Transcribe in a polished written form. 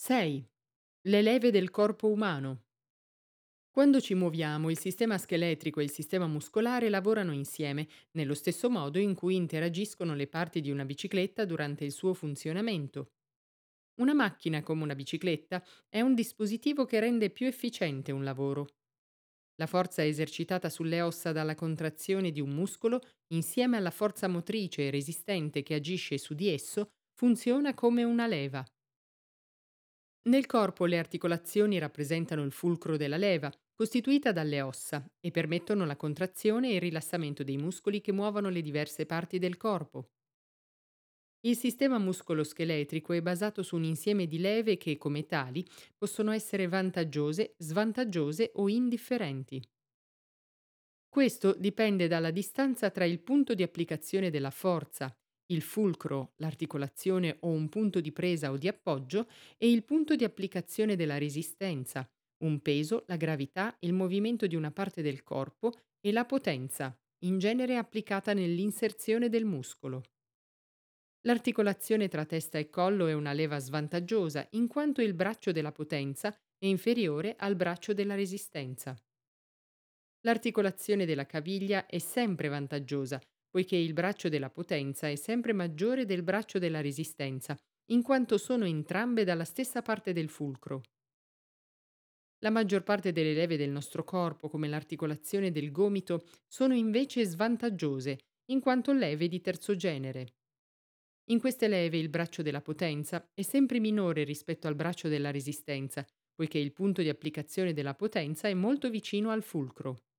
6. Le leve del corpo umano. Quando ci muoviamo, il sistema scheletrico e il sistema muscolare lavorano insieme, nello stesso modo in cui interagiscono le parti di una bicicletta durante il suo funzionamento. Una macchina come una bicicletta è un dispositivo che rende più efficiente un lavoro. La forza esercitata sulle ossa dalla contrazione di un muscolo, insieme alla forza motrice e resistente che agisce su di esso, funziona come una leva. Nel corpo le articolazioni rappresentano il fulcro della leva, costituita dalle ossa, e permettono la contrazione e il rilassamento dei muscoli che muovono le diverse parti del corpo. Il sistema muscolo-scheletrico è basato su un insieme di leve che, come tali, possono essere vantaggiose, svantaggiose o indifferenti. Questo dipende dalla distanza tra il punto di applicazione della forza, il fulcro, l'articolazione o un punto di presa o di appoggio, e il punto di applicazione della resistenza, un peso, la gravità, il movimento di una parte del corpo e la potenza, in genere applicata nell'inserzione del muscolo. L'articolazione tra testa e collo è una leva svantaggiosa, in quanto il braccio della potenza è inferiore al braccio della resistenza. L'articolazione della caviglia è sempre vantaggiosa, poiché il braccio della potenza è sempre maggiore del braccio della resistenza, in quanto sono entrambe dalla stessa parte del fulcro. La maggior parte delle leve del nostro corpo, come l'articolazione del gomito, sono invece svantaggiose, in quanto leve di terzo genere. In queste leve il braccio della potenza è sempre minore rispetto al braccio della resistenza, poiché il punto di applicazione della potenza è molto vicino al fulcro.